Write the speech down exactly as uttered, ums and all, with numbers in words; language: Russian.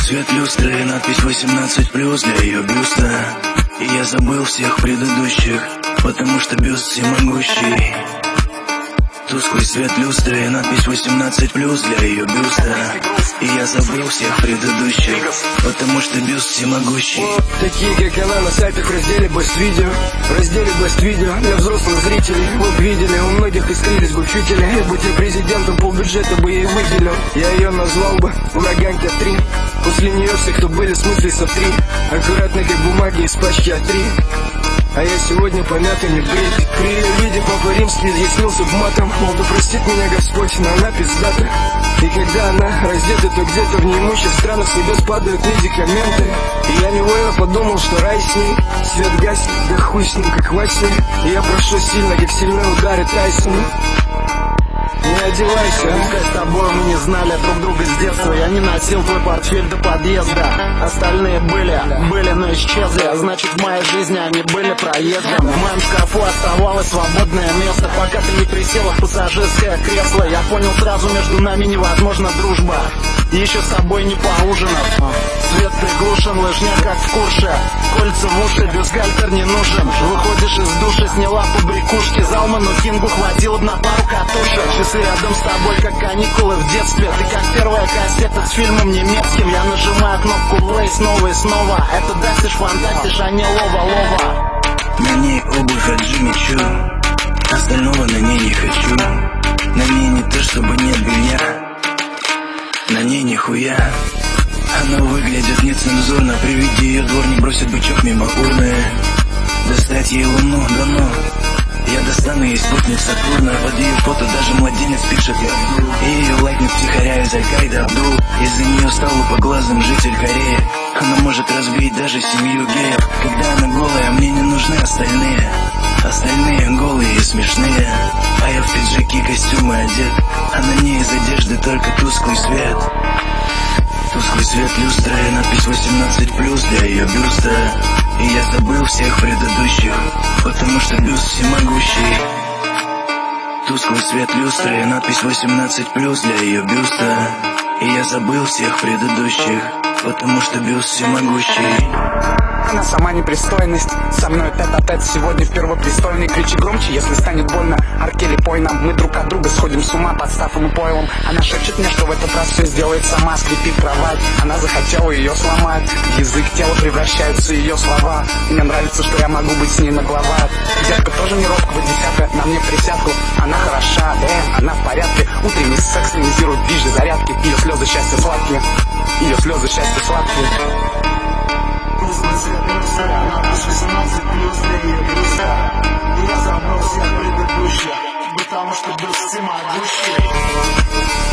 свет люстры, надпись восемнадцать плюс для ее бюста. И я забыл всех предыдущих, потому что бюст всемогущий. Тусклый свет люстры, надпись восемнадцать плюс для ее бюста. И я забыл всех предыдущих, потому что бюст всемогущий. Такие, как она, на сайтах в разделе Best Video. В разделе Best Video для взрослых зрителей. Вы б видели, у многих искрились бы учителя. И будь я президентом, полбюджета бы ей выделил. Я ее назвал бы Ураганка три. После нее все, кто были, смыслица три. Аккуратно, как бумаги из пачки А три. А я сегодня помятый не брит. При ее виде Папа Римский изъяснился в матом. Мол, да простит меня Господь, но она пиздата. И когда она раздета, то где-то в неимущих странах с небес падают медикаменты. И я невольно подумал, что рай с ней. Свет гаснет, да хуй с ним, как во сне. И я прошу сильно, как сильные удары Тайсона. Не одевайся, пускай с тобой мы не знали друг друга с детства. Я не носил твой портфель до подъезда. Остальные были, были, но исчезли. А значит, в моей жизни они были проездом. В моем шкафу оставалось свободное место, пока ты не присела в пассажирское кресло. Я понял сразу, между нами невозможна дружба. Еще с тобой не поужинав. Свет приглушен, лыжня как в Курше. Кольца в уши, бюстгальтер не нужен. Выходишь из души, сняла побрякушки. Залману Кингу хватило бы на пару катушек. Часы рядом с тобой, как каникулы в детстве. Ты как первая кассета с фильмом немецким. Я нажимаю кнопку play снова и снова. Это дастишь, фантастишь, а не лова-лова. На ней обувь от Джимми Чу. Остального на ней не хочу. На ней не то, чтобы нет белья. На ней нихуя. Она выглядит нецензурно. При виде ее двор не бросит бычок мимо урны. Достать ей луну, да ну. Я достану ей спутник Сатурна. Под ее фото даже младенец пишет я. И ее лайкнет втихаря из Аль-Каида Абдул. Из-за нее стал лупоглазым житель Кореи. Она может разбить даже семью геев. Когда она голая, мне не нужны остальные. Остальные голые и смешные. А я в пиджаки, костюмы одет. А на ней из одежды только тусклый свет. Тусклый свет люстры, надпись восемнадцать плюс для ее бюста. И я забыл всех предыдущих, потому что бюст всемогущий. Тусклый свет люстры, надпись восемнадцать плюс для ее бюста. И я забыл всех предыдущих, потому что бюст всемогущий. Она сама непристойность. Со мной тет-а-тет сегодня в первопрестольной. Кричи громче, если станет больно. Аркели, пой нам. Мы друг от друга сходим с ума, подстав ему пойлом. Она шепчет мне, что в этот раз все сделает сама. Скрипит кровать, она захотела ее сломать. Язык, тело превращаются ее слова. Мне нравится, что я могу быть с ней нагловат. Детка тоже не робкого десятка, на мне присядку. Она хороша, э, она в порядке. Утренний секс тонизирует бич до зарядки. Ее слезы счастья сладкие. Ее слезы счастья сладкие. Тусклый свет люстра, надпись восемнадцать плюс для ее бюста. И я забыл всех предыдущих, потому что бюст всемогущий.